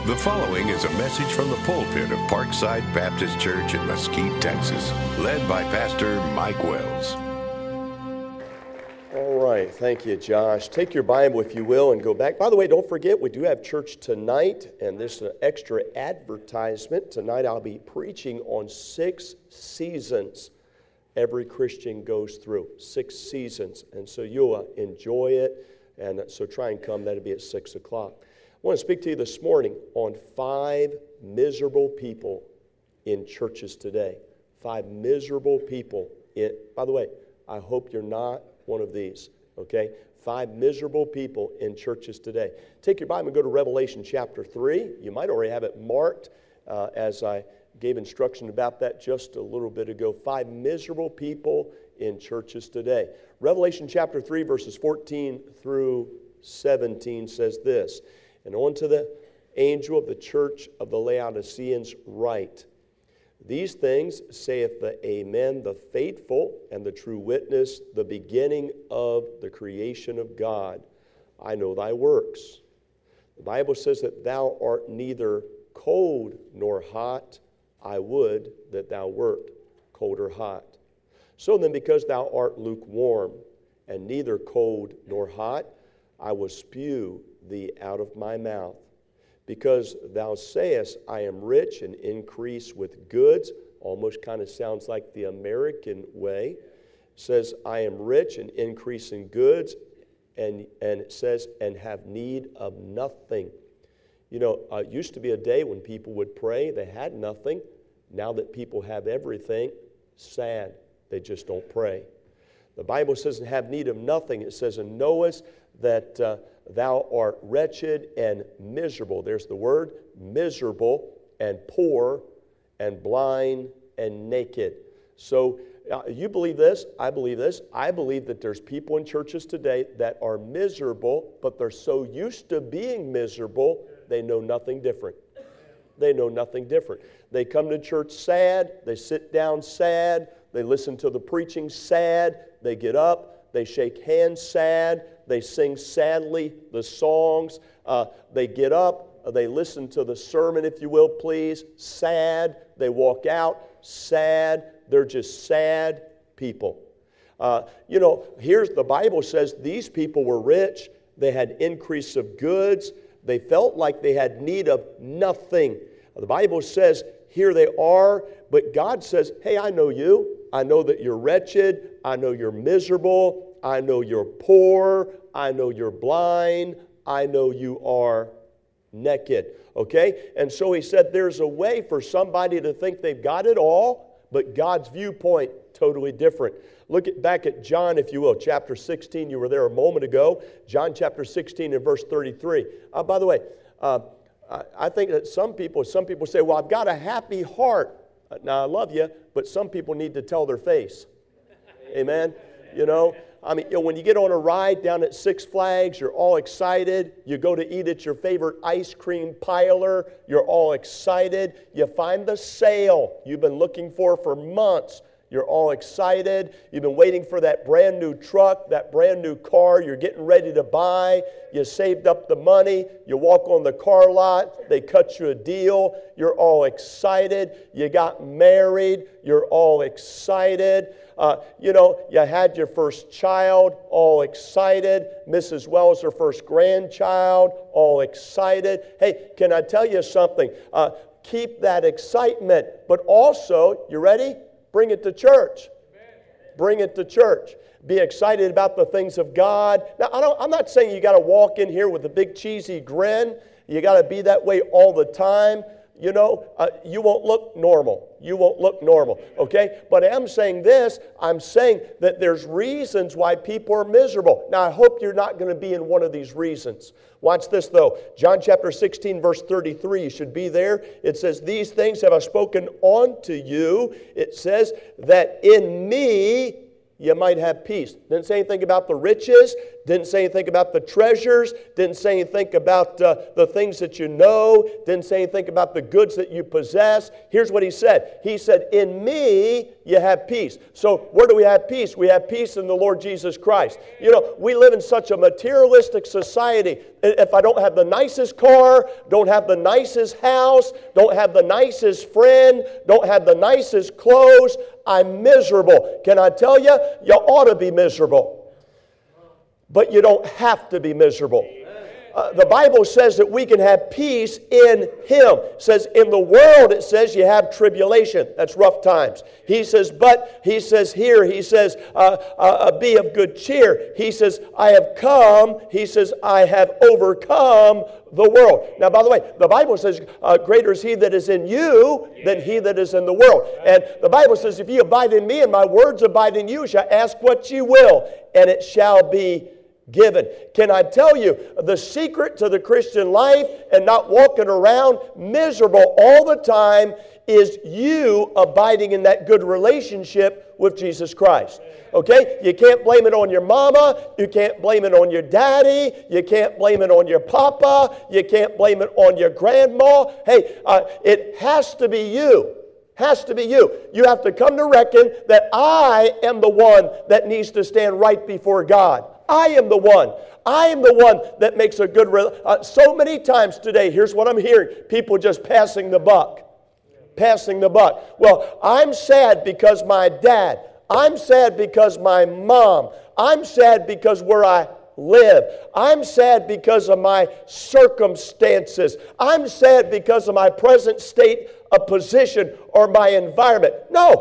The following is a message from the pulpit of Parkside Baptist Church in Mesquite, Texas, led by Pastor Mike Wells. All right, thank you, Josh. Take your Bible, if you will, and go back. By the way, don't forget, we do have church tonight, and this is an extra advertisement. Tonight I'll be preaching on 6 seasons every Christian goes through. 6 seasons, and so you'll enjoy it, and so try and come. That'll be at 6 o'clock. I want to speak to you this morning on 5 miserable people in churches today. 5 miserable people. By the way, I hope you're not one of these, okay? 5 miserable people in churches today. Take your Bible and go to Revelation chapter 3. You might already have it marked as I gave instruction about that just a little bit ago. 5 miserable people in churches today. Revelation chapter 3, verses 14 through 17 says this, "And unto the angel of the church of the Laodiceans write, These things saith the Amen, the faithful and the true witness, the beginning of the creation of God. I know thy works. The Bible says that thou art neither cold nor hot. I would that thou wert cold or hot. So then, because thou art lukewarm, and neither cold nor hot, I will spew thee out of my mouth. Because thou sayest, I am rich and increase with goods," almost kind of sounds like the American way. It says, "I am rich and increase in goods," and it says, "and have need of nothing." You know, it used to be a day when people would pray, they had nothing. Now that people have everything, sad, they just don't pray. The Bible says, "and have need of nothing." It says, "and knowest that thou art wretched and miserable." There's the word, miserable, and poor, and blind, and naked. So you believe this, I believe this. I believe that there's people in churches today that are miserable, but they're so used to being miserable, they know nothing different. They know nothing different. They come to church sad, they sit down sad, they listen to the preaching sad, they get up, they shake hands sad, they sing sadly the songs, they get up, they listen to the sermon, if you will, please, sad, they walk out, sad, they're just sad people. Here's the Bible says these people were rich, they had increase of goods, they felt like they had need of nothing. The Bible says, here they are, but God says, hey, I know you. I know that you're wretched. I know you're miserable. I know you're poor. I know you're blind. I know you are naked. Okay? And so he said there's a way for somebody to think they've got it all, but God's viewpoint totally different. Look back at John, if you will, chapter 16. You were there a moment ago. John chapter 16 and verse 33. By the way, I think that some people say, well, I've got a happy heart. Now, I love you, but some people need to tell their face. Amen? When you get on a ride down at Six Flags, you're all excited. You go to eat at your favorite ice cream parlor, you're all excited. You find the sale you've been looking for months. You're all excited. You've been waiting for that brand new truck, that brand new car you're getting ready to buy. You saved up the money. You walk on the car lot. They cut you a deal. You're all excited. You got married. You're all excited. You had your first child, all excited. Mrs. Wells, her first grandchild, all excited. Hey, can I tell you something? Keep that excitement, but also, you ready? Bring it to church. Bring it to church. Be excited about the things of God. Now, I'm not saying you got to walk in here with a big cheesy grin. You got to be that way all the time. You won't look normal. You won't look normal, okay? But I am saying this. I'm saying that there's reasons why people are miserable. Now, I hope you're not going to be in one of these reasons. Watch this, though. John chapter 16, verse 33. You should be there. It says, "These things have I spoken unto you." It says that in me you might have peace. Didn't say anything about the riches. Didn't say anything about the treasures. Didn't say anything about the things that you know. Didn't say anything about the goods that you possess. Here's what he said. He said, in me you have peace. So where do we have peace? We have peace in the Lord Jesus Christ. You know, we live in such a materialistic society. If I don't have the nicest car, don't have the nicest house, don't have the nicest friend, don't have the nicest clothes, I'm miserable. Can I tell you? You ought to be miserable. But you don't have to be miserable. The Bible says that we can have peace in Him. It says in the world, it says you have tribulation. That's rough times. He says, but He says here, He says, be of good cheer. He says, I have come. He says, I have overcome the world. Now, by the way, the Bible says, greater is He that is in you than he that is in the world. And the Bible says, if you abide in me and my words abide in you, shall ask what you will, and it shall be given. Can I tell you, the secret to the Christian life and not walking around miserable all the time is you abiding in that good relationship with Jesus Christ. Okay? You can't blame it on your mama. You can't blame it on your daddy. You can't blame it on your papa. You can't blame it on your grandma. Hey, it has to be you. Has to be you. You have to come to reckon that I am the one that needs to stand right before God. I am the one. I am the one that makes a good... so many times today, here's what I'm hearing. People just passing the buck. Passing the buck. Well, I'm sad because my dad. I'm sad because my mom. I'm sad because where I live. I'm sad because of my circumstances. I'm sad because of my present state of position or my environment.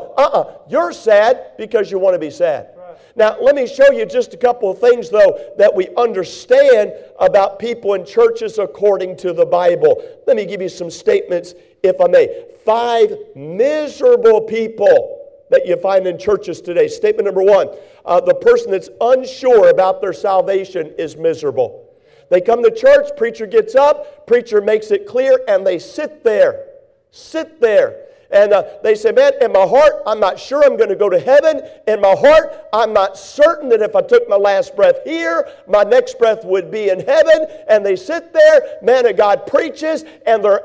No, you're sad because you want to be sad. Now, let me show you just a couple of things, though, that we understand about people in churches according to the Bible. Let me give you some statements, if I may. 5 miserable people that you find in churches today. Statement number 1, the person that's unsure about their salvation is miserable. They come to church, preacher gets up, preacher makes it clear, and they sit there. Sit there. And they say, man, in my heart, I'm not sure I'm going to go to heaven. In my heart, I'm not certain that if I took my last breath here, my next breath would be in heaven. And they sit there, man of God preaches, and they're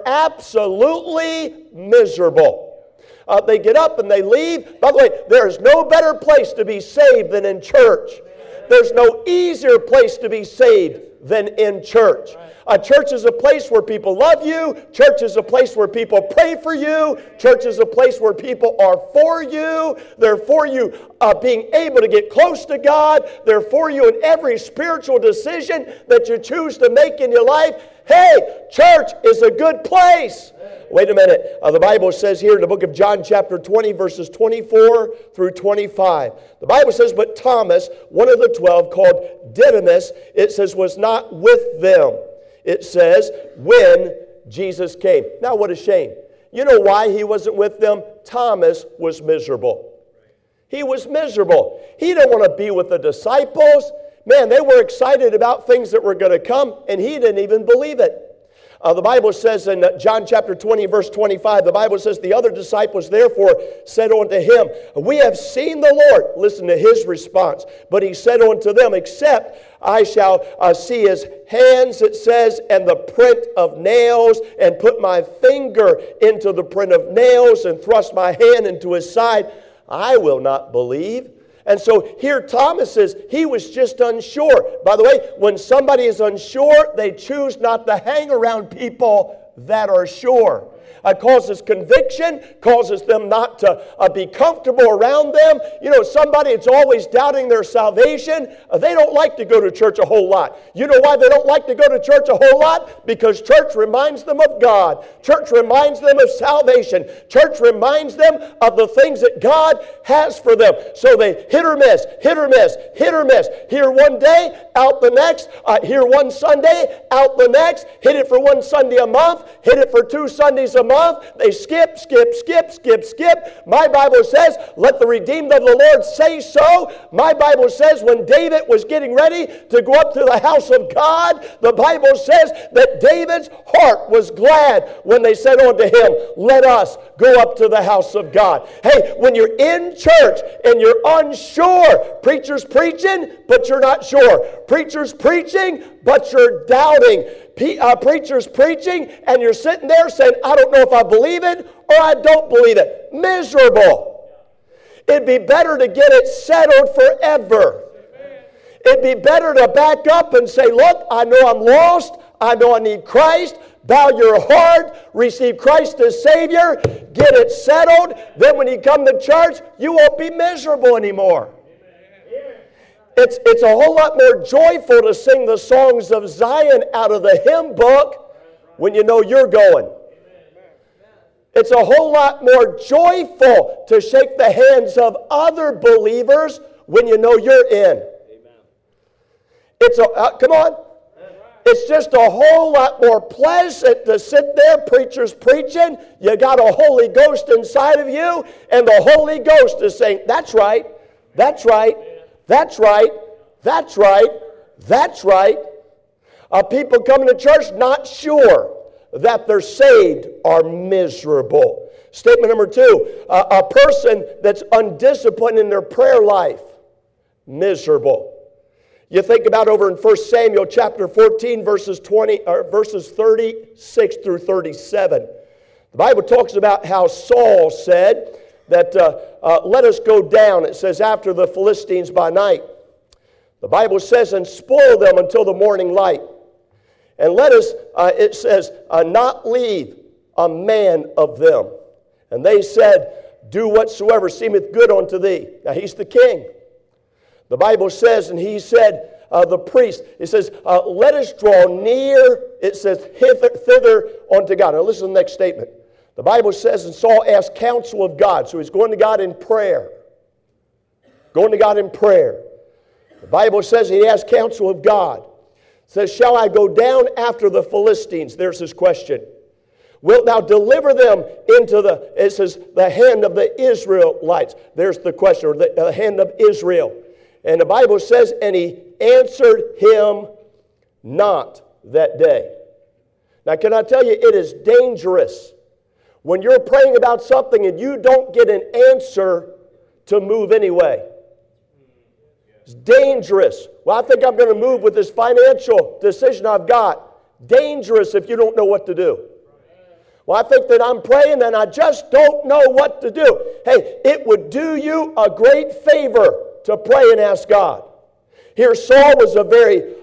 absolutely miserable. They get up and they leave. By the way, there's no better place to be saved than in church. There's no easier place to be saved than in church. A church is a place where people love you. Church is a place where people pray for you. Church is a place where people are for you. They're for you being able to get close to God. They're for you in every spiritual decision that you choose to make in your life. Hey, church is a good place. Wait a minute. The Bible says here in the book of John chapter 20, verses 24 through 25. The Bible says, but Thomas, one of the 12, called Didymus, it says, was not with them. It says, when Jesus came. Now, what a shame. You know why he wasn't with them? Thomas was miserable. He was miserable. He didn't want to be with the disciples. Man, they were excited about things that were going to come, and he didn't even believe it. The Bible says in John chapter 20, verse 25, the Bible says, the other disciples therefore said unto him, we have seen the Lord. Listen to his response. But he said unto them, except I shall see his hands, it says, and the print of nails, and put my finger into the print of nails, and thrust my hand into his side, I will not believe. And so here Thomas says he was just unsure. By the way, when somebody is unsure, they choose not to hang around people that are sure. Causes conviction, causes them not to be comfortable around them. You know, somebody that's always doubting their salvation, they don't like to go to church a whole lot. You know why they don't like to go to church a whole lot? Because church reminds them of God. Church reminds them of salvation. Church reminds them of the things that God has for them. So they hit or miss, hit or miss, hit or miss. Here one day, out the next. Here one Sunday, out the next. Hit it for one Sunday a month. Hit it for 2 Sundays a a month, they skip. My Bible says, let the redeemed of the Lord say so. My Bible says when David was getting ready to go up to the house of God, the Bible says that David's heart was glad when they said unto him, let us go up to the house of God. Hey, when you're in church and you're unsure, preacher's preaching, but you're not sure. Preacher's preaching, but you're doubting. Preacher's preaching, and you're sitting there saying, I don't know if I believe it or I don't believe it. Miserable. It'd be better to get it settled forever. It'd be better to back up and say, look, I know I'm lost. I know I need Christ. Bow your heart, receive Christ as Savior, get it settled. Then when you come to church, you won't be miserable anymore. It's a whole lot more joyful to sing the songs of Zion out of the hymn book when you know you're going. It's a whole lot more joyful to shake the hands of other believers when you know you're in. Come on. It's just a whole lot more pleasant to sit there, preachers preaching. You got a Holy Ghost inside of you, and the Holy Ghost is saying, that's right, that's right, that's right, that's right, that's right. People coming to church not sure that they're saved are miserable. Statement number 2, a person that's undisciplined in their prayer life, miserable. You think about over in 1 Samuel chapter 14, verses 36 through 37. The Bible talks about how Saul said that, let us go down, it says, after the Philistines by night. The Bible says, and spoil them until the morning light. And let us, it says, not leave a man of them. And they said, do whatsoever seemeth good unto thee. Now he's the king. The Bible says, and he said, the priest, it says, let us draw near, it says, thither unto God. Now listen to the next statement. The Bible says, and Saul asked counsel of God. So he's going to God in prayer. Going to God in prayer. The Bible says he asked counsel of God. It says, shall I go down after the Philistines? There's his question. Wilt thou deliver them into the hand of the Israelites? There's the question, or the hand of Israel. And the Bible says, and he answered him not that day. Now, can I tell you, it is dangerous when you're praying about something and you don't get an answer to move anyway. It's dangerous. Well, I think I'm going to move with this financial decision I've got. Dangerous if you don't know what to do. Well, I think that I'm praying and I just don't know what to do. Hey, it would do you a great favor to pray and ask God. Here Saul was a very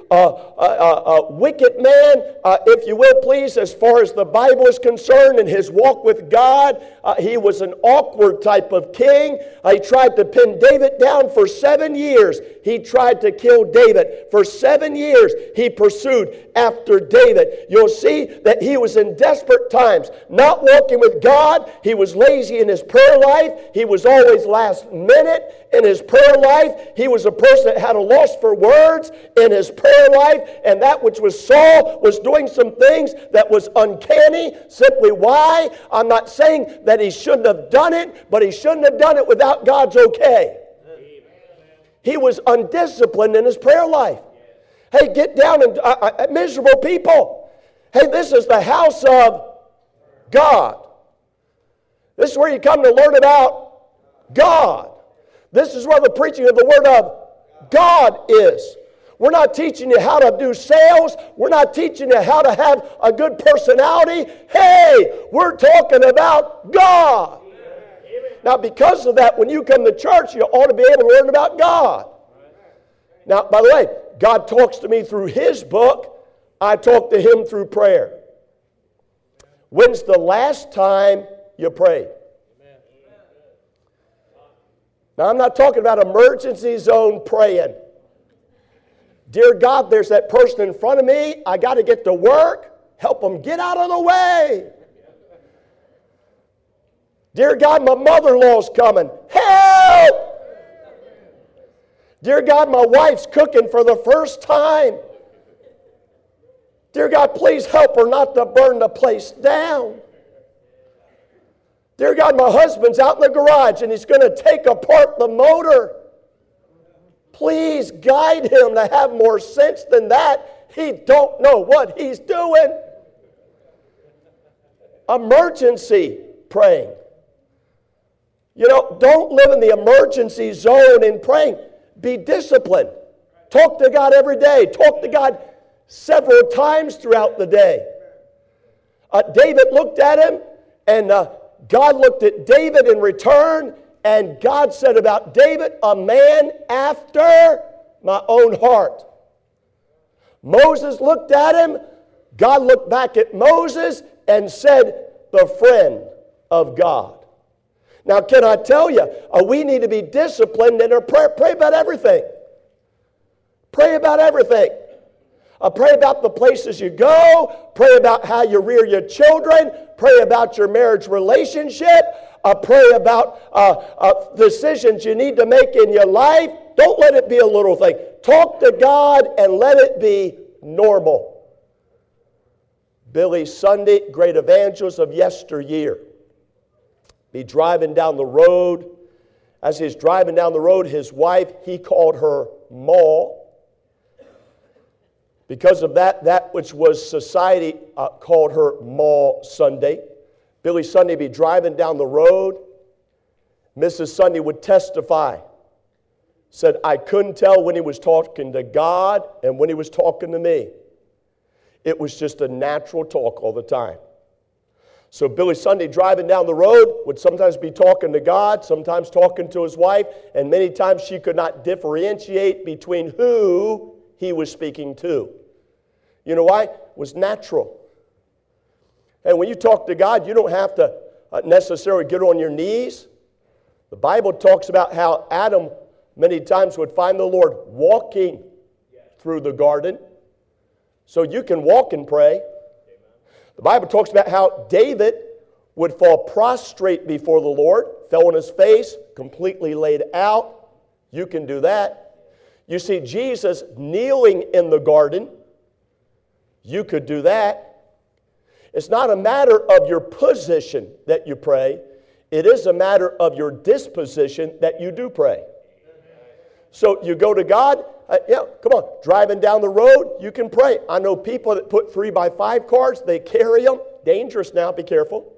wicked man, if you will please, as far as the Bible is concerned in his walk with God. He was an awkward type of king. He tried to pin David down for 7 years. He tried to kill David. For 7 years he pursued after David. You'll see that he was in desperate times, not walking with God. He was lazy in his prayer life. He was always last minute in his prayer life. He was a person that had a loss for words in his prayer life, and that which was Saul was doing some things that was uncanny. Simply why? I'm not saying that he shouldn't have done it, but he shouldn't have done it without God's okay. He was undisciplined in his prayer life. Hey, get down and miserable people. Hey, this is the house of God. This is where you come to learn about God. This is where the preaching of the Word of God is. We're not teaching you how to do sales. We're not teaching you how to have a good personality. Hey, we're talking about God. Now, because of that, when you come to church, you ought to be able to learn about God. Now, by the way, God talks to me through His book. I talk to Him through prayer. When's the last time you prayed? Now, I'm not talking about emergency zone praying. Dear God, there's that person in front of me. I got to get to work. Help them get out of the way. Dear God, my mother-in-law's coming. Help! Dear God, my wife's cooking for the first time. Dear God, please help her not to burn the place down. Dear God, my husband's out in the garage and he's going to take apart the motor. Please guide him to have more sense than that. He don't know what he's doing. Emergency praying. You know, don't live in the emergency zone in praying. Be disciplined. Talk to God every day. Talk to God several times throughout the day. David looked at him, and God looked at David in return, and God said about David, a man after my own heart. Moses looked at him. God looked back at Moses and said, the friend of God. Now, can I tell you, we need to be disciplined in our prayer. Pray about everything. Pray about everything. Pray about the places you go. Pray about how you rear your children. Pray about your marriage relationship. Pray about decisions you need to make in your life. Don't let it be a little thing. Talk to God and let it be normal. Billy Sunday, great evangelist of yesteryear, be driving down the road. As he's driving down the road, his wife, he called her Ma. Because of that which was society called her Ma Sunday. Billy Sunday be driving down the road. Mrs. Sunday would testify. Said, I couldn't tell when he was talking to God and when he was talking to me. It was just a natural talk all the time. So Billy Sunday driving down the road would sometimes be talking to God, sometimes talking to his wife, and many times she could not differentiate between who he was speaking to. You know why? It was natural. And when you talk to God, you don't have to necessarily get on your knees. The Bible talks about how Adam many times would find the Lord walking through the garden. So you can walk and pray. The Bible talks about how David would fall prostrate before the Lord, fell on his face, completely laid out. You can do that. You see Jesus kneeling in the garden. You could do that. It's not a matter of your position that you pray. It is a matter of your disposition that you do pray. So you go to God. Come on, driving down the road, you can pray. I know people that put 3x5 cards, they carry them. Dangerous now, be careful.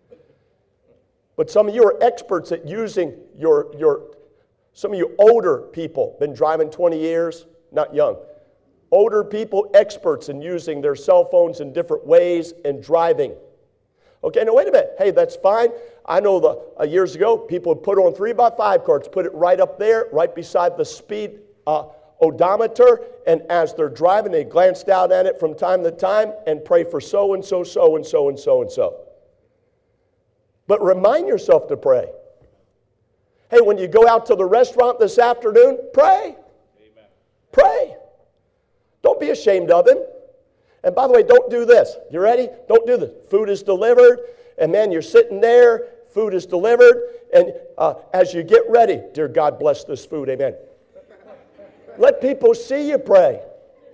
But some of you are experts at using some of you older people, been driving 20 years, not young. Older people, experts in using their cell phones in different ways and driving. Okay, now wait a minute. Hey, that's fine. I know years ago, people would put on 3x5 cards, put it right up there, right beside the speed odometer, and as they're driving, they glance down at it from time to time and pray for so and so, so and so and so and so. But remind yourself to pray. Hey, when you go out to the restaurant this afternoon, pray. Amen. Pray. Don't be ashamed of him. And by the way, don't do this. You ready? Don't do this. Food is delivered, and man, you're sitting there, food is delivered, and as you get ready, dear God, bless this food, amen. Let people see you pray.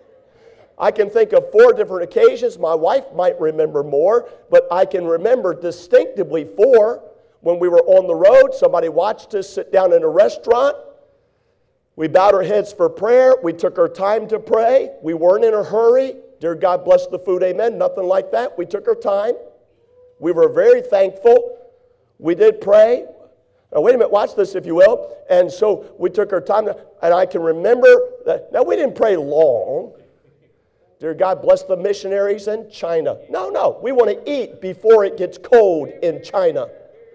I can think of 4 different occasions. My wife might remember more, but I can remember distinctively 4 when we were on the road. Somebody watched us sit down in a restaurant. We bowed our heads for prayer. We took our time to pray. We weren't in a hurry. Dear God, bless the food, amen. Nothing like that. We took our time. We were very thankful. We did pray. Now, wait a minute, watch this if you will. And so we took our time, and I can remember that. Now, we didn't pray long. Dear God, bless the missionaries in China. No, we want to eat before it gets cold in China.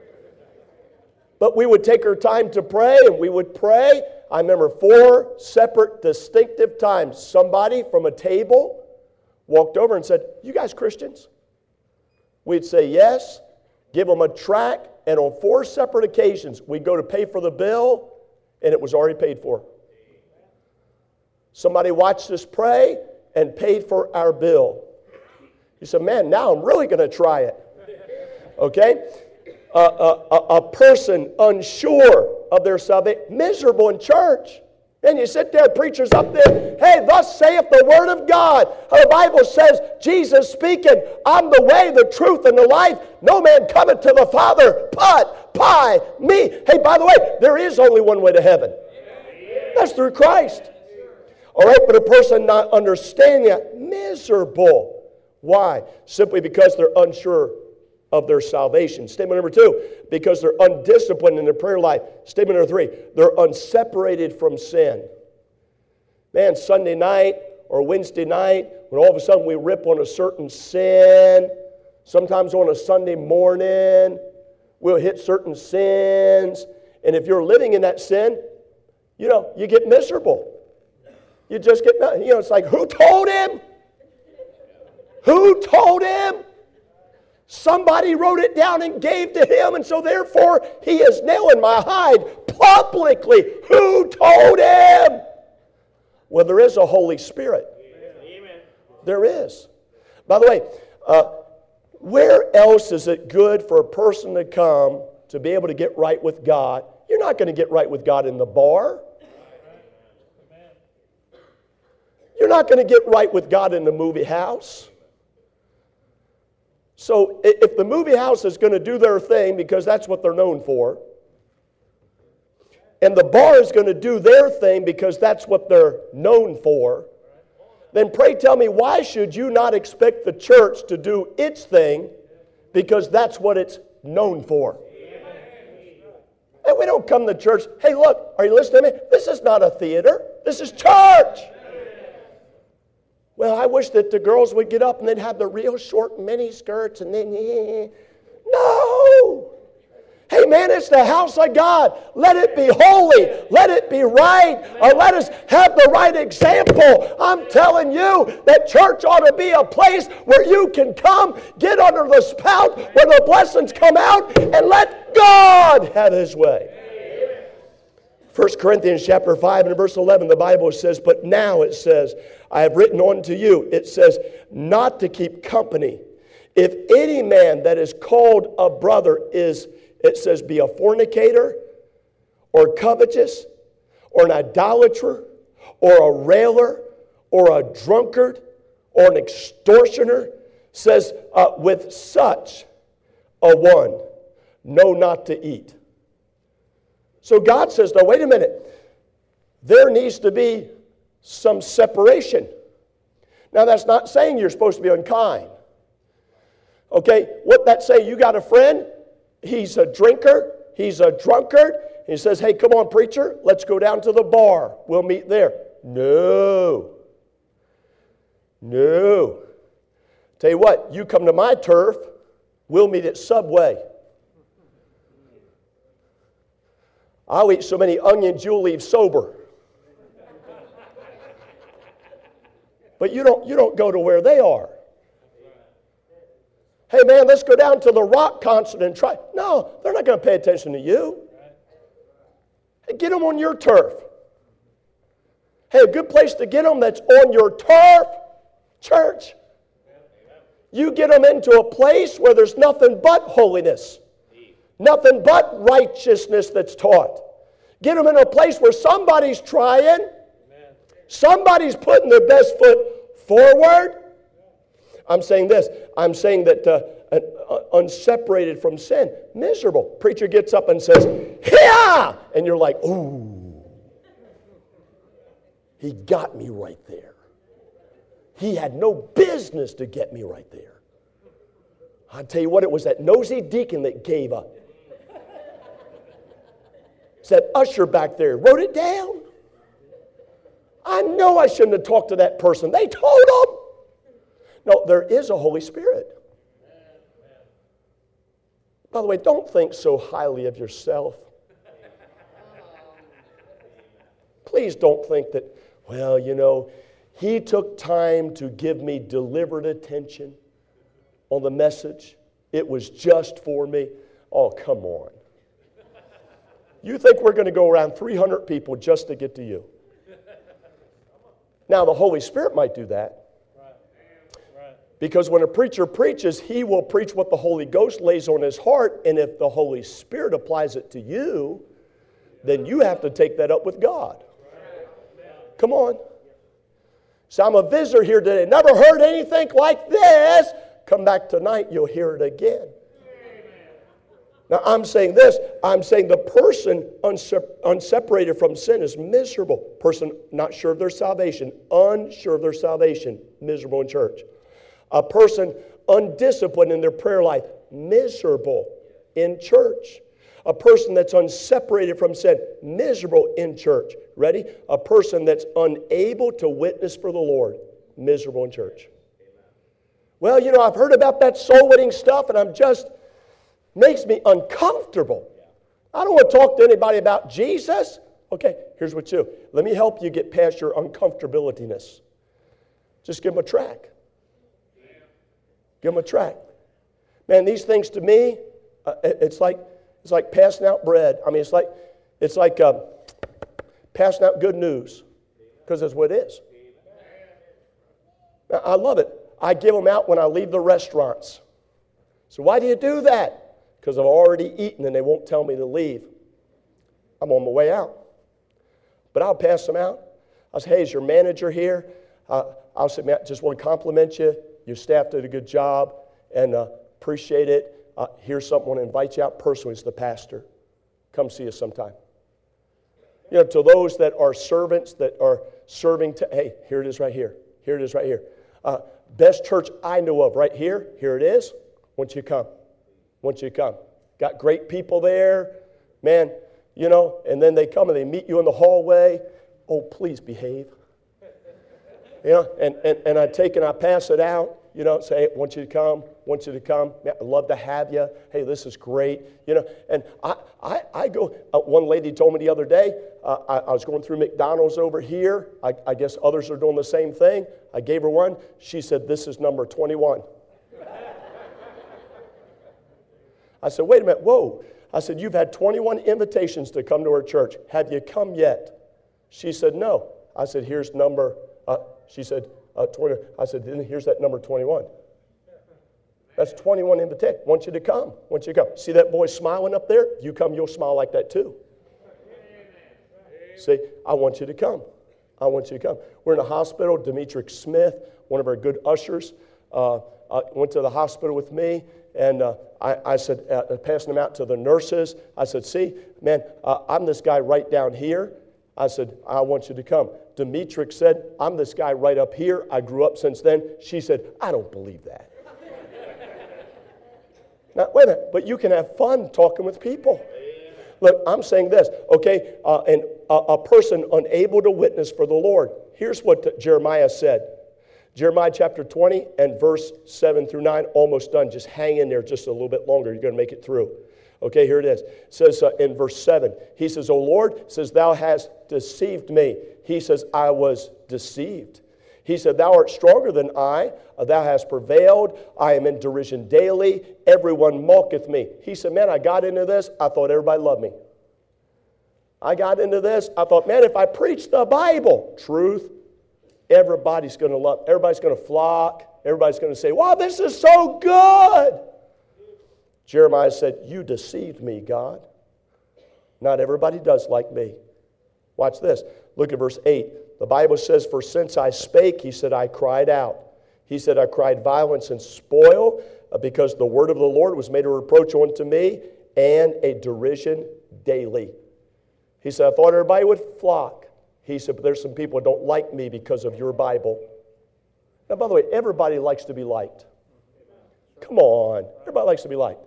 But we would take our time to pray, and we would pray. I remember 4 separate distinctive times. Somebody from a table walked over and said, you guys Christians? We'd say yes, give them a tract. And on 4 separate occasions, we'd go to pay for the bill, and it was already paid for. Somebody watched us pray and paid for our bill. You said, man, now I'm really going to try it. Okay? A person unsure of their salvation, miserable in church. And you sit there, preachers up there, hey, thus saith the word of God. The Bible says, Jesus speaking, I'm the way, the truth, and the life. No man cometh to the Father but by me. Hey, by the way, there is only one way to heaven. That's through Christ. All right, but a person not understanding that, miserable. Why? Simply because they're unsure of their salvation. Statement number 2, because they're undisciplined in their prayer life. Statement number 3, they're unseparated from sin. Man, Sunday night or Wednesday night, when all of a sudden we rip on a certain sin, sometimes on a Sunday morning, we'll hit certain sins, and if you're living in that sin, you get miserable. You just get, it's like, who told him? Who told him? Somebody wrote it down and gave to him, and so therefore he is nailing my hide publicly. Who told him? Well, there is a Holy Spirit. Amen. There is. By the way, where else is it good for a person to come to be able to get right with God? You're not going to get right with God in the bar. You're not going to get right with God in the movie house. So if the movie house is going to do their thing because that's what they're known for, and the bar is going to do their thing because that's what they're known for, then pray tell me, why should you not expect the church to do its thing because that's what it's known for? And we don't come to church, hey look, are you listening to me? This is not a theater, this is church. Well, I wish that the girls would get up and they'd have the real short mini skirts and then, no! Hey man, it's the house of God. Let it be holy. Let it be right. Or let us have the right example. I'm telling you that church ought to be a place where you can come, get under the spout where the blessings come out, and let God have His way. 1 Corinthians chapter 5 and verse 11, the Bible says, but now it says, I have written unto you, it says, not to keep company. If any man that is called a brother is, it says, be a fornicator, or covetous, or an idolater, or a railer, or a drunkard, or an extortioner, says, with such a one, know not to eat. So God says, now wait a minute, there needs to be some separation. Now that's not saying you're supposed to be unkind. Okay, what that say? You got a friend, he's a drinker, he's a drunkard, he says, hey, come on, preacher, let's go down to the bar, we'll meet there. No. Tell you what, you come to my turf, we'll meet at Subway. I'll eat so many onions you'll leave sober. But you don't go to where they are. Hey man, let's go down to the rock concert and try. No, they're not going to pay attention to you. Hey, get them on your turf. Hey, a good place to get them that's on your turf, church. You get them into a place where there's nothing but holiness. Nothing but righteousness that's taught. Get them in a place where somebody's trying. Somebody's putting their best foot forward. I'm saying this. I'm saying that unseparated from sin, miserable. Preacher gets up and says, "Here!" And you're like, ooh. He got me right there. He had no business to get me right there. I'll tell you what, it was that nosy deacon that gave up. It's that usher back there wrote it down. I know I shouldn't have talked to that person. They told him. No, there is a Holy Spirit. By the way, don't think so highly of yourself. Please don't think that, well, you know, he took time to give me deliberate attention on the message. It was just for me. Oh, come on. You think we're going to go around 300 people just to get to you? Now, the Holy Spirit might do that. Because when a preacher preaches, he will preach what the Holy Ghost lays on his heart. And if the Holy Spirit applies it to you, then you have to take that up with God. Come on. So I'm a visitor here today. Never heard anything like this. Come back tonight, you'll hear it again. Now I'm saying this. I'm saying the person unseparated from sin is miserable. Person not sure of their salvation, unsure of their salvation, miserable in church. A person undisciplined in their prayer life, miserable in church. A person that's unseparated from sin, miserable in church. Ready? A person that's unable to witness for the Lord, miserable in church. Well, you know, I've heard about that soul winning stuff and I'm just, makes me uncomfortable. I don't want to talk to anybody about Jesus. Okay, here's what you do. Let me help you get past your uncomfortabilitiness. Just give them a track. Give them a track. Man, these things to me, it's like passing out bread. I mean, it's like passing out good news, because that's what it is. Now, I love it. I give them out when I leave the restaurants. So why do you do that? Because I've already eaten and they won't tell me to leave. I'm on my way out. But I'll pass them out. I'll say, hey, is your manager here? I'll say, man, just want to compliment you. Your staff did a good job and appreciate it. Here's something I want to invite you out personally as the pastor. Come see us sometime. You know, to those that are servants that are serving, hey, here it is right here. Here it is right here. Best church I know of right here. Here it is. Once you come. Once you come. Got great people there. Man, you know, and then they come and they meet you in the hallway. Oh, please behave. You know, and I take and I pass it out. You know, say, hey, want you to come. Want you to come. Man, I'd love to have you. Hey, this is great. You know, and I go, one lady told me the other day, I was going through McDonald's over here. I guess others are doing the same thing. I gave her one. She said, this is number 21. I said, wait a minute, whoa. I said, you've had 21 invitations to come to our church. Have you come yet? She said, no. I said, here's number, she said, 20. I said, then here's that number 21. That's 21 invitations. Want you to come. Want you to come. See that boy smiling up there? You come, you'll smile like that too. See, I want you to come. I want you to come. We're in a hospital. Demetric Smith, one of our good ushers, went to the hospital with me. And I said, passing them out to the nurses, I said, see, man, I'm this guy right down here. I said, I want you to come. Demetric said, I'm this guy right up here. I grew up since then. She said, I don't believe that. Now, wait a minute, but you can have fun talking with people. Look, I'm saying this, okay, and a person unable to witness for the Lord. Here's what Jeremiah said. Jeremiah chapter 20 and verse 7 through 9, almost done. Just hang in there just a little bit longer. You're going to make it through. Okay, here it is. It says in verse 7, he says, O Lord, says, thou hast deceived me. He says, I was deceived. He said, thou art stronger than I. Thou hast prevailed. I am in derision daily. Everyone mocketh me. He said, man, I got into this. I thought everybody loved me. I got into this. I thought, man, if I preach the Bible, truth, everybody's going to love. Everybody's going to flock. Everybody's going to say, wow, this is so good. Jeremiah said, you deceived me, God. Not everybody does like me. Watch this. Look at verse 8. The Bible says, for since I spake, he said, I cried out. He said, I cried violence and spoil, because the word of the Lord was made a reproach unto me and a derision daily. He said, I thought everybody would flock. He said, but there's some people who don't like me because of your Bible. Now, by the way, everybody likes to be liked. Come on. Everybody likes to be liked.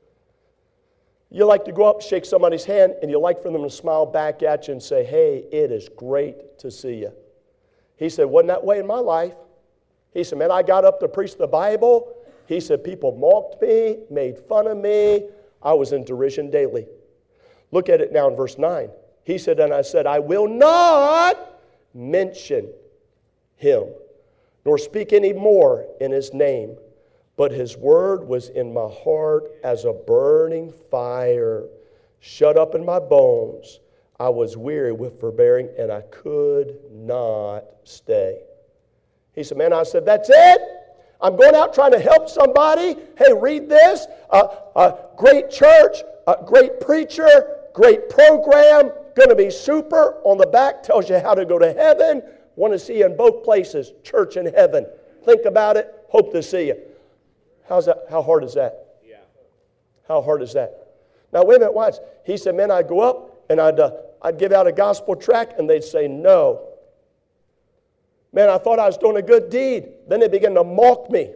You like to go up, shake somebody's hand, and you like for them to smile back at you and say, hey, it is great to see you. He said, wasn't that way in my life. He said, man, I got up to preach the Bible. He said, people mocked me, made fun of me. I was in derision daily. Look at it now in verse 9. He said, and I said, I will not mention him, nor speak any more in his name. But his word was in my heart as a burning fire, shut up in my bones. I was weary with forbearing, and I could not stay. He said, man, I said, that's it. I'm going out trying to help somebody. Hey, read this. Great church, great preacher, great program, going to be super. On the back tells you how to go to heaven. Want to see you in both places, church and heaven. Think about it. Hope to see you. How's that? How hard is that? Yeah. How hard is that? Now, wait a minute, watch. He said, man, I'd go up and I'd give out a gospel tract and they'd say no. Man, I thought I was doing a good deed. Then they began to mock me.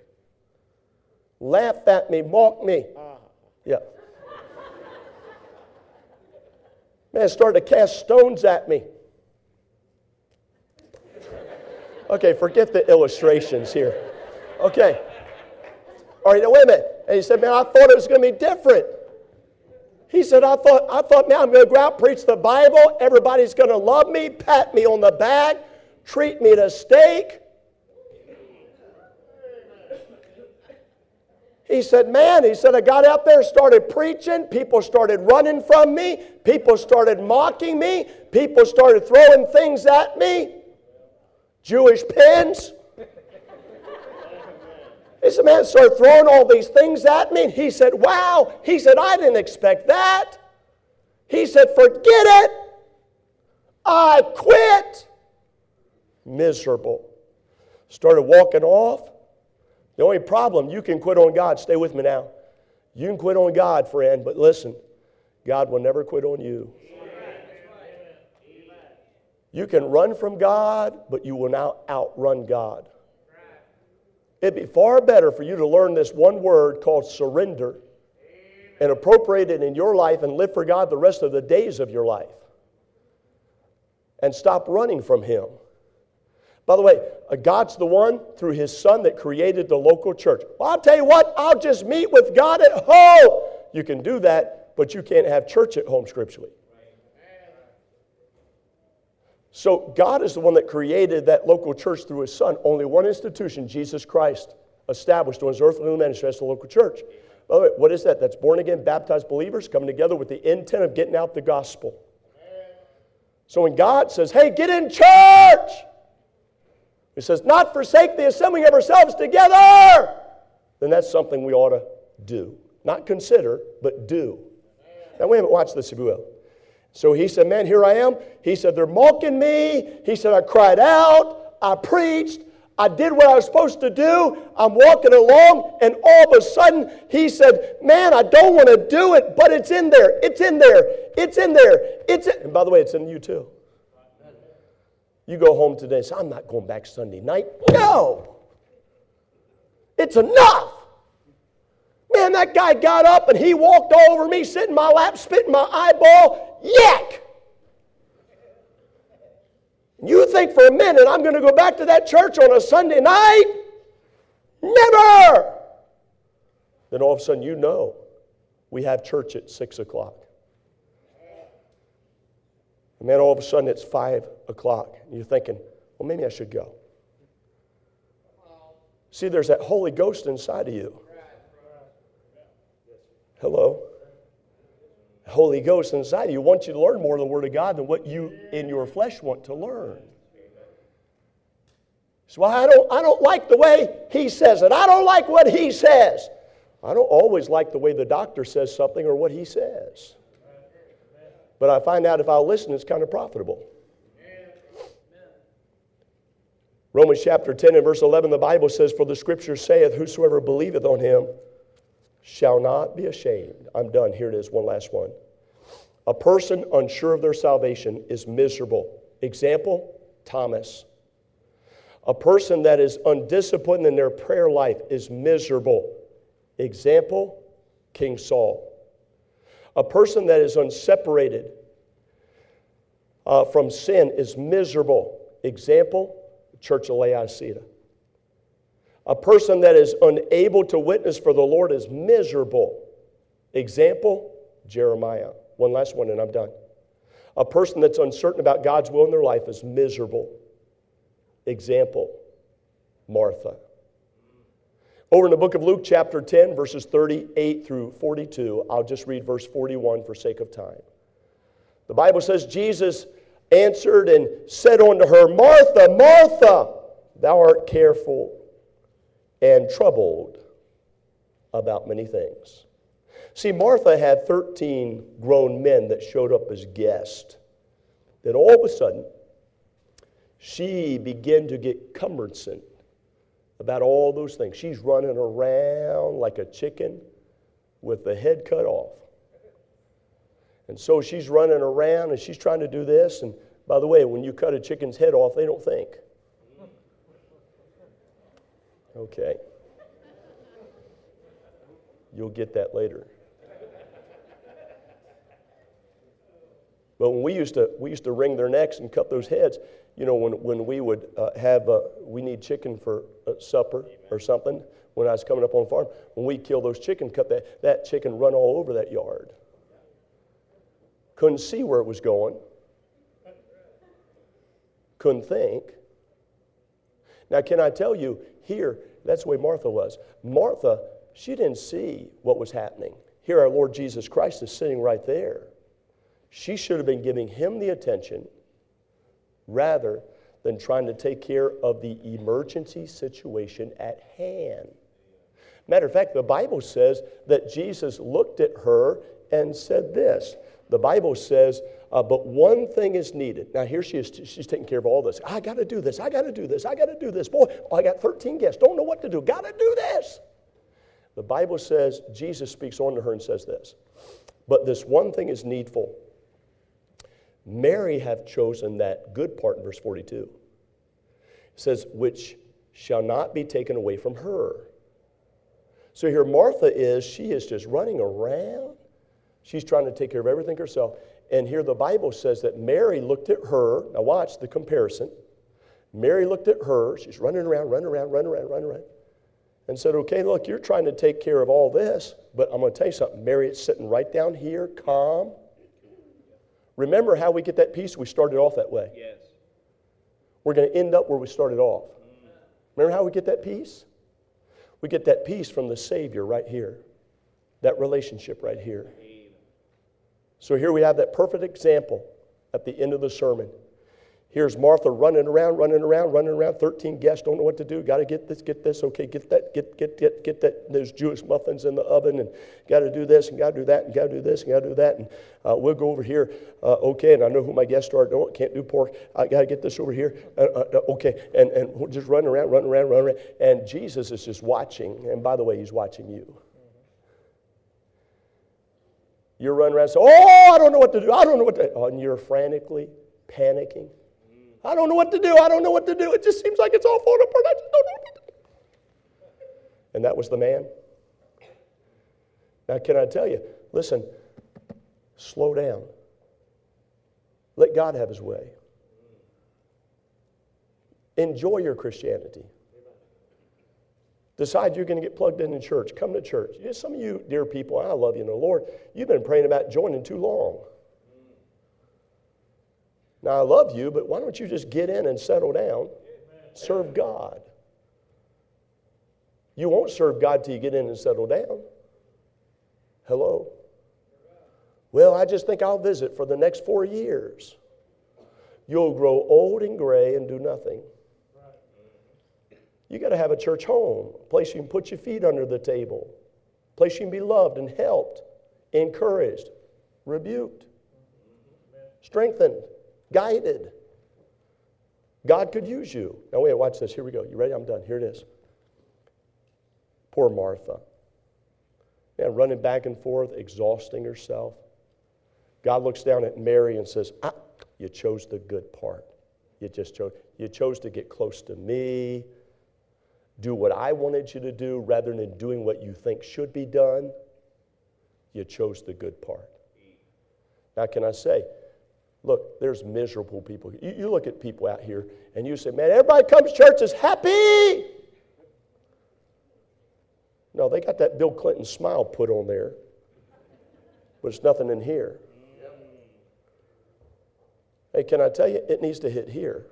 Laugh at me, mock me. Yeah. Man, started to cast stones at me. Okay, forget the illustrations here. Okay. All right, now wait a minute. And he said, man, I thought it was going to be different. He said, I thought, man, I'm going to go out, preach the Bible. Everybody's going to love me, pat me on the back, treat me to steak. He said, man, I got out there, started preaching. People started running from me. People started mocking me. People started throwing things at me. Jewish pins. He said, man, started throwing all these things at me. He said, wow. He said, I didn't expect that. He said, forget it. I quit. Miserable. Started walking off. The only problem, you can quit on God. Stay with me now. You can quit on God, friend, but listen, God will never quit on you. You can run from God, but you will now outrun God. It'd be far better for you to learn this one word called surrender and appropriate it in your life and live for God the rest of the days of your life. And stop running from Him. By the way, God's the one through His Son that created the local church. Well, I'll tell you what, I'll just meet with God at home. You can do that, but you can't have church at home scripturally. So God is the one that created that local church through His Son. Only one institution, Jesus Christ, established on His earthly ministry as the local church. By the way, what is that? That's born-again, baptized believers coming together with the intent of getting out the gospel. So when God says, hey, get in church, He says, not forsake the assembling of ourselves together, then that's something we ought to do. Not consider, but do. Now wait a minute, watch this if you will. So he said, man, here I am. He said, they're mocking me. He said, I cried out. I preached. I did what I was supposed to do. I'm walking along, and all of a sudden, he said, man, I don't want to do it, but it's in there. It's in there. It's in there. And by the way, it's in you too. You go home today and say, I'm not going back Sunday night. No. It's enough. Man, that guy got up and he walked all over me, sitting in my lap, spit in my eyeball. Yuck! You think for a minute I'm going to go back to that church on a Sunday night? Never! Then all of a sudden you know we have church at 6 o'clock. And then all of a sudden it's 5 o'clock. And you're thinking, well, maybe I should go. See, there's that Holy Ghost inside of you. Hello? Holy Ghost inside of you wants you to learn more of the Word of God than what you in your flesh want to learn. So I don't like the way he says it. I don't like what he says. I don't always like the way the doctor says something or what he says. But I find out if I'll listen, it's kind of profitable. Romans chapter 10 and verse 11, the Bible says, for the Scripture saith, whosoever believeth on Him shall not be ashamed. I'm done. Here it is, one last one. A person unsure of their salvation is miserable. Example, Thomas. A person that is undisciplined in their prayer life is miserable. Example, King Saul. A person that is unseparated from sin is miserable. Example, Church of Laodicea. A person that is unable to witness for the Lord is miserable. Example, Jeremiah. One last one and I'm done. A person that's uncertain about God's will in their life is miserable. Example, Martha. Over in the book of Luke chapter 10, verses 38 through 42, I'll just read verse 41 for sake of time. The Bible says, Jesus answered and said unto her, Martha, Martha, thou art careful and troubled about many things. See, Martha had 13 grown men that showed up as guests. Then all of a sudden, she began to get cumbersome about all those things. She's running around like a chicken with the head cut off. And so she's running around and she's trying to do this. And by the way, when you cut a chicken's head off, they don't think. Okay. You'll get that later. But when we used to wring their necks and cut those heads, you know, when we would we need chicken for supper or something, when I was coming up on the farm, when we kill those chickens, cut that chicken run all over that yard. Couldn't see where it was going. Couldn't think. Now, can I tell you, here, that's the way Martha was. Martha, she didn't see what was happening. Here our Lord Jesus Christ is sitting right there. She should have been giving him the attention rather than trying to take care of the emergency situation at hand. Matter of fact, the Bible says that Jesus looked at her and said this. The Bible says, but one thing is needed. Now here she is, she's taking care of all this. I got to do this, I got to do this, I got to do this. Boy, I got 13 guests, don't know what to do, got to do this. The Bible says, Jesus speaks on to her and says this, but this one thing is needful. Mary hath chosen that good part in verse 42. It says, which shall not be taken away from her. So here Martha she is just running around. She's trying to take care of everything herself. And here the Bible says that Mary looked at her. Now watch the comparison. Mary looked at her. She's running around, and said, okay, look, you're trying to take care of all this, but I'm going to tell you something. Mary is sitting right down here, calm. Remember how we get that peace? We started off that way. Yes. We're going to end up where we started off. Remember how we get that peace? We get that peace from the Savior right here. That relationship right here. So here we have that perfect example at the end of the sermon. Here's Martha running around, 13 guests, don't know what to do, got to get this, okay, get that, those Jewish muffins in the oven, and got to do this, and got to do that, and got to do this, and got to do that, and we'll go over here, okay, and I know who my guests are, can't do pork, I got to get this over here, okay, and we're just running around, and Jesus is just watching, and by the way, he's watching you. You're running around saying, I don't know what to do, and you're frantically panicking. I don't know what to do. It just seems like it's all falling apart. I just don't know what to do. And that was the man. Now, can I tell you, listen, slow down. Let God have his way. Enjoy your Christianity. Decide you're going to get plugged into church. Come to church. Some of you, dear people, I love you in the Lord, you've been praying about joining too long. Now, I love you, but why don't you just get in and settle down? Serve God. You won't serve God till you get in and settle down. Hello? Well, I just think I'll visit for the next 4 years. You'll grow old and gray and do nothing. You got to have a church home, a place you can put your feet under the table, a place you can be loved and helped, encouraged, rebuked, strengthened, guided. God could use you. Now wait, watch this. Here we go. You ready? I'm done. Here it is. Poor Martha. Man, running back and forth, exhausting herself. God looks down at Mary and says, you chose the good part. You chose to get close to me, do what I wanted you to do rather than doing what you think should be done. You chose the good part. Now can I say, look, there's miserable people. You look at people out here and you say, man, everybody comes to church is happy. No, they got that Bill Clinton smile put on there, but it's nothing in here. Hey, can I tell you, it needs to hit here.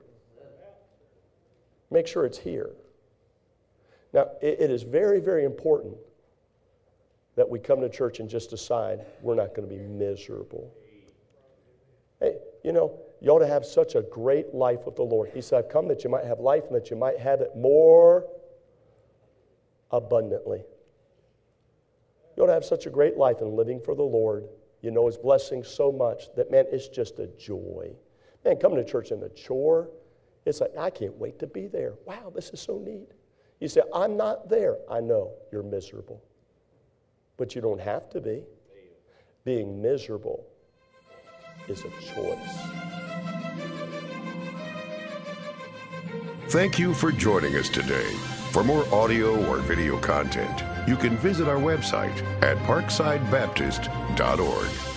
Make sure it's here. Now, it is very, very important that we come to church and just decide we're not going to be miserable. Hey, you ought to have such a great life with the Lord. He said, I've come that you might have life and that you might have it more abundantly. You ought to have such a great life in living for the Lord. You know His blessings so much that, man, it's just a joy. Man, coming to church in a chore, it's like, I can't wait to be there. Wow, this is so neat. You say, I'm not there. I know you're miserable. But you don't have to be. Being miserable is a choice. Thank you for joining us today. For more audio or video content, you can visit our website at parksidebaptist.org.